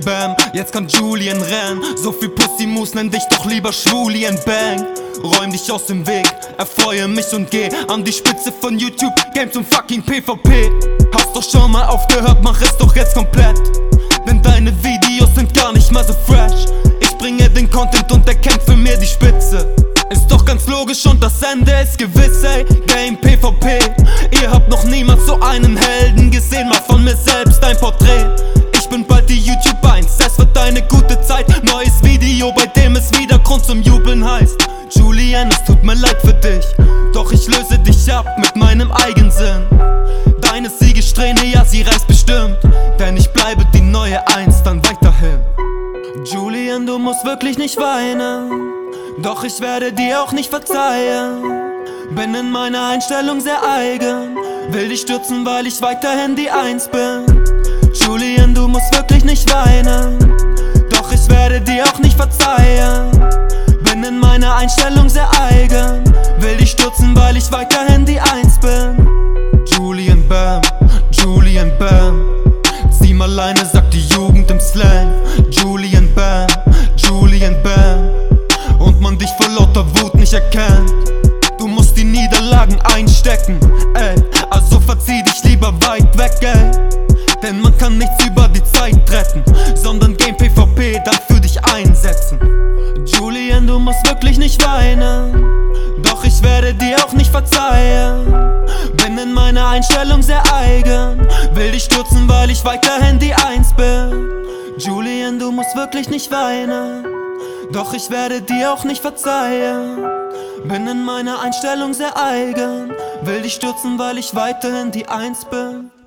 Bam, jetzt kann Julian rennen. So viel Pussy-Moves, nenn dich doch lieber Schwulien Bang. Räum dich aus dem Weg, erfreue mich und geh an die Spitze von YouTube, Game zum fucking PvP. Hast doch schon mal aufgehört, mach es doch jetzt komplett, denn deine Videos sind gar nicht mal so fresh. Ich bringe den Content und erkämpfe mir die Spitze. Ist doch ganz logisch und das Ende ist gewiss, ey. Game PvP, ihr habt noch niemals so einen Helden gesehen, mach von mir selbst ein Porträt. Ich bin bald die YouTube 1, es wird eine gute Zeit. Neues Video, bei dem es wieder Grund zum Jubeln heißt. Julian, es tut mir leid für dich, doch ich löse dich ab mit meinem Eigensinn. Deine Siegessträhne, ja, sie reißt bestimmt, denn ich bleibe die neue Eins dann weiterhin. Julian, du musst wirklich nicht weinen, doch ich werde dir auch nicht verzeihen. Bin in meiner Einstellung sehr eigen, will dich stürzen, weil ich weiterhin die Eins bin. Julian, du musst wirklich nicht weinen, doch ich werde dir auch nicht verzeihen. Bin in meiner Einstellung sehr eigen, will dich stürzen, weil ich weiterhin die Eins bin. Julian Bam, Julian Bam, 7 alleine sagt die Jugend im Slang. Julian Bam, Julian Bam, und man dich vor lauter Wut nicht erkennt. Du musst die Niederlagen einstecken, ey, also verzieh dich lieber weit weg, ey. Denn man kann nichts über die Zeit retten, sondern Game PvP dann für dich einsetzen. Julian, du musst wirklich nicht weinen, doch ich werde dir auch nicht verzeihen. Bin in meiner Einstellung sehr eigen, will dich stürzen, weil ich weiterhin die Eins bin. Julian, du musst wirklich nicht weinen, doch ich werde dir auch nicht verzeihen. Bin in meiner Einstellung sehr eigen, will dich stürzen, weil ich weiterhin die Eins bin.